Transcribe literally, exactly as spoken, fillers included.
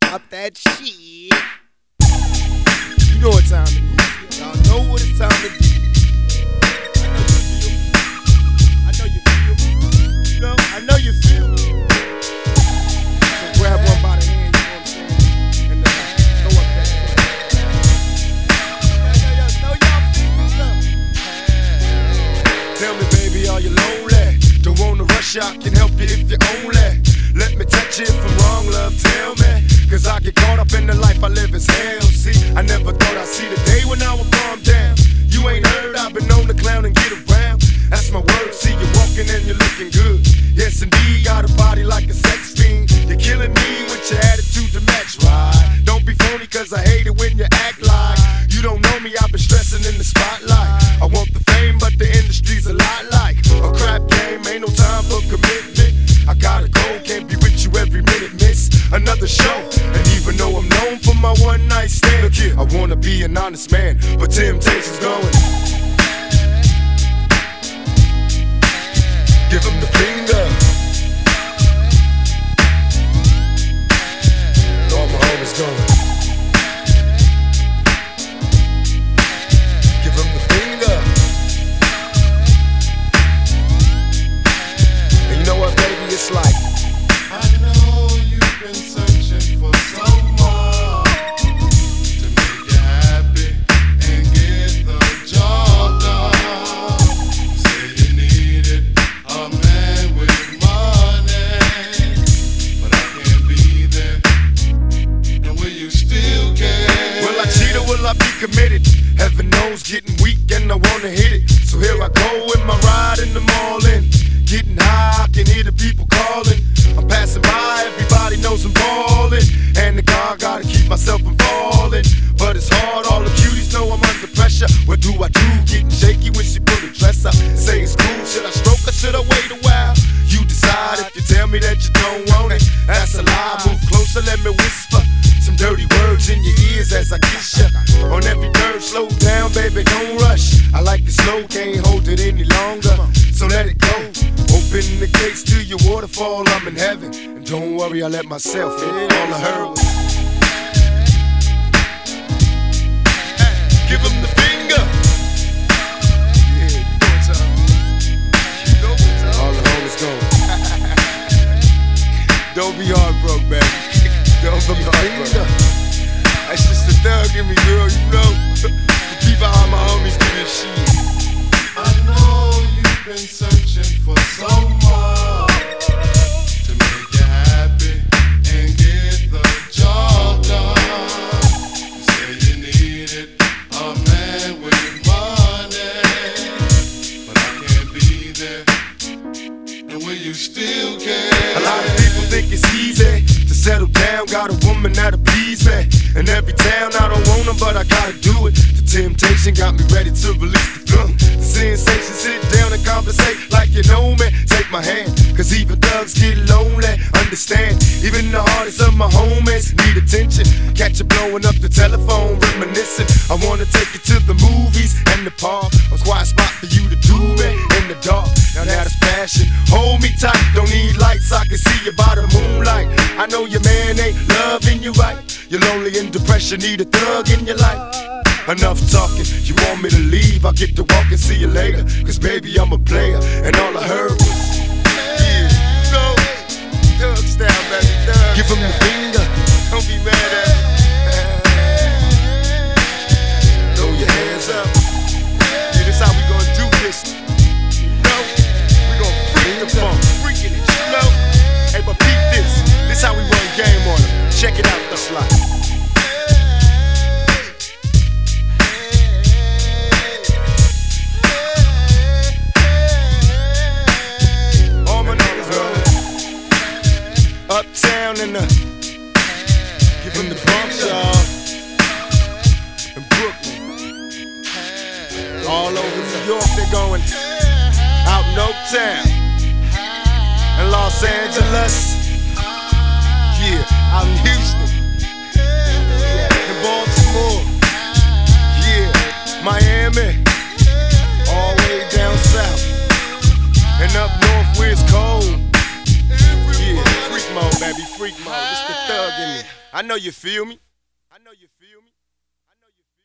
Pop that shit. You know what time it is. Y'all know what it's time to do. I know you feel me. I know you feel me. You know, I know you feel me. So grab one by the hand, you know what I'm saying? And uh, throw up that shit. Yeah, yeah, yeah. Know y'all feel me, look. Tell me, baby, are you lonely? Don't wanna rush, I can help you if you only let me touch you if I'm wrong, love, tell me. Cause I get caught up in the life I live as hell. See, I never thought I'd see the day when I would calm down. You ain't heard, I've been known to clown and get around. That's my word, see you walking and you're looking good. Yes indeed, got a body like a sex fiend. You're killing me with your attitude to match, right? Don't be phony cause I hate it when you act like you don't know me, I've been stressing in the spotlight. I want the fame but the industry's a lot like a crap game, ain't no time for commitment. I gotta go, can't be with you every minute, miss another show. And even though I'm known for my one night stand, look here, I wanna be an honest man, but temptation's going. Give him the finger. All my homies going. Give him the finger. And you know what, baby, it's like, I know you've been searching for someone to make you happy and get the job done. You say you needed a man with money, but I can't be there. And will you still care? will I cheat or will I be committed? Heaven knows, getting weak and I wanna hit it. So here I go with my ride in the morning. Getting high, I can hear the people calling. I'm passing by, everybody knows I'm ballin'. And the God, gotta keep myself from falling. But it's hard, all the cuties know I'm under pressure. What do I do? Getting shaky when she put a dress up. Say it's cool, should I stroke or should I wait a while? You decide, if you tell me that you don't want it, that's a lie. Move closer, let me whisper some dirty words in your ears as I kiss ya. On every curve, slow down, baby, don't rush. I like it slow, can't hold it any longer, so let it go. Open the gates to your waterfall, I'm in heaven. And don't worry, I let myself in. All I heard was, give him the finger. Yeah, you know what time. You know what time. All the homies going. Don't be heartbroken, baby. Don't be heartbroken. That's just the thug in me, girl, you know. Keep all my homies do this shit. I know you've been searching for someone to make you happy and get the job done. You say you needed a man with money, but I can't be there. And will you still care? A lot of people think it's easy to settle down. Got a woman that'll please me. In every town I don't want her, but I gotta do it. The temptation got me ready to release the gun. The sensation, sit down and conversate like you know me. Take my hand, cause even thugs get lonely. Understand, even the hardest of my homies need attention. Catch you blowing up the telephone, reminiscing. I wanna take you to the movies and the park. A quiet spot for you to do it in the dark. Now that's passion. Hold me tight, don't need lights, I can see you by the moonlight. I know your man ain't loving you right. You're lonely and depression, need a thug in your life. Enough talking, you want me to leave, I'll get to walk and see you later. Cause baby, I'm a player, and all I heard was, yeah, you know, thug style, baby, thug. Give him the finger, don't be mad at me. Throw your hands up. Yeah, this how we gonna do this. You know, we gonna freak the funk, freaking it, you know. Hey, but peep this, this how we run game on them. Check it out, the slot. Uptown in the, give him the Bronx, y'all, in Brooklyn, all over New York, they're going out in Oaktown, in Los Angeles, yeah, out in Houston, in Baltimore, yeah, Miami, all the way down south, and up north where it's cold. Yeah, freak mode, baby. freak mode. This the thug in me. I know you feel me. I know you feel me. I know you feel me.